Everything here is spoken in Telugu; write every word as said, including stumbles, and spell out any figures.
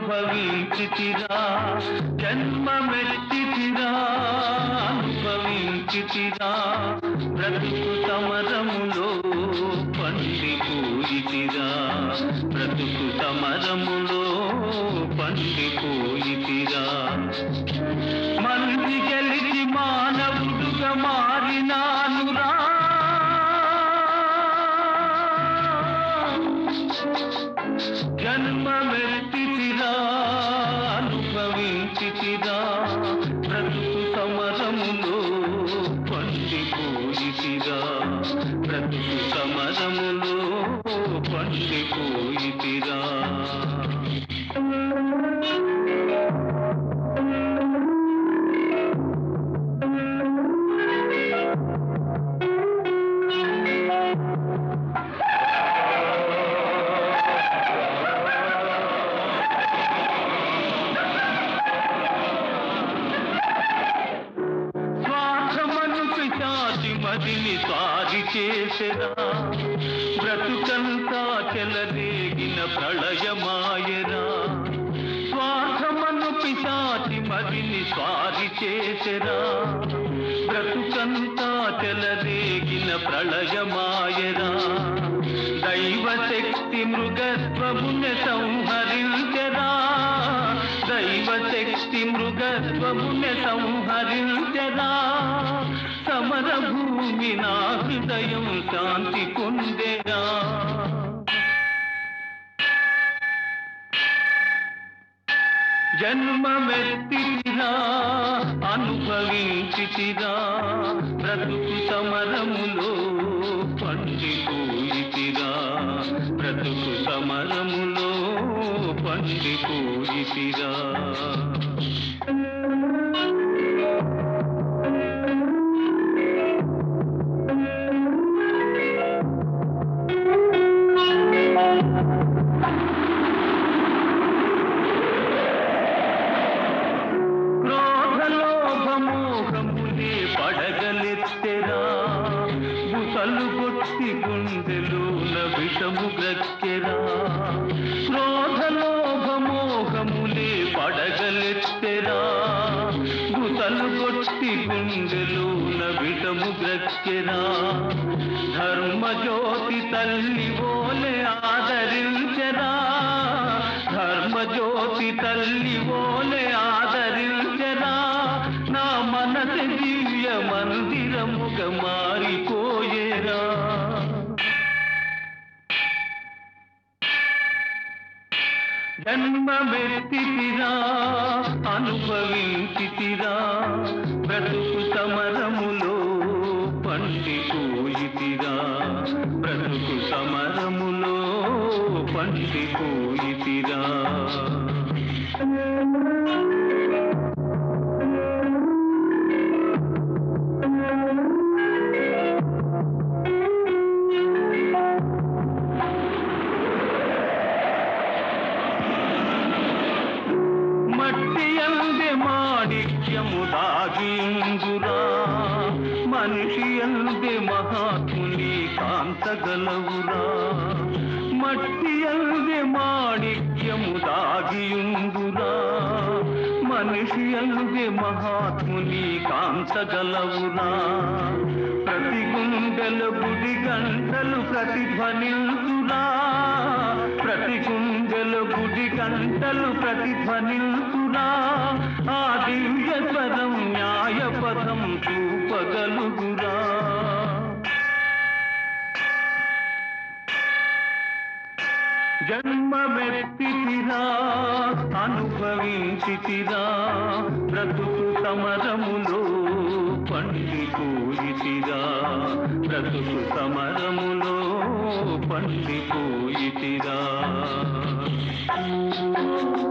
అనుభవించితిరా జన్మమెత్తితిరా అనుభవించితిరా బ్రతుకు సమరములో పండిపోయితిరా బ్రతుకు సమరములో పండిపోయితిరా మంది గెలిచి మానవుడుగా మారినానురా జన్మమెత్తితిరా అనుభవించితిరా బ్రతుకు సమరములో పండిపోయితిరా బ్రతుకు సమరములో పండిపోయితిరా మదిని సారి చేసెరా బ్రతుకంతా చెలరేగిన ప్రళయమాయరా స్వార్థమను పిశాచి మదిని స్వారి చేసెరా బ్రతుకంతా చెలరేగిన ప్రళయమాయరా దైవశక్తి మృగత్వముని సంహరించెరా దైవశక్తి మృగత్వముని సంహరించెరా సమర భూమి నా హృదయం శాంతి పొందెరా జన్మమెత్తితిరా అనుభవించితిరా బ్రతుకు సమరములో పండిపోయితిరా బ్రతుకు సమరములో పండిపోయితిరా పడగలెత్తెరా బుసలు కొట్టి గుండెలోన విషము గ్రక్కెరా క్రోధలోభమోహములే పడగలెత్తెరా బుసలు కొట్టి గుండెలోన విషము గ్రక్కెరా ధర్మజ్యోతి తల్లి ఓలే ఆదరించెరా ధర్మజ్యోతి తల్లి ఓలే ఆదరించెరా నా మనసు దివ్య మందిరముగా మారిపోయేరా జన్మమెత్తితిరా అనుభవించితిరా బ్రతుకు సమరములో పండిపోయితిరా బ్రతుకు సమరములో పండిపోయితిరా మట్టి అందే మాణిక్యము దాగిందురా మనిషి అందే మహాత్ముని కాంతగలవురా మట్టి అందే మాణిక్యము దాగియుందురా మనిషి అందే మహాత్ముని కాంతగలవురా ప్రతి గుండెల గుడి గంటలు ప్రతిధ్వనిల్తురా ప్రతి గుండెల గుడి గంటలు ప్రతిధ్వనిల్తురా ఆ దివ్య స్వరం న్యాయ పదం చూపగలుగురా జన్మమెత్తితిరా అనుభవించితిరా బ్రతుకు సమరములో పండిపోయితిరా బ్రతుకు సమరములో పండిపోయితిరా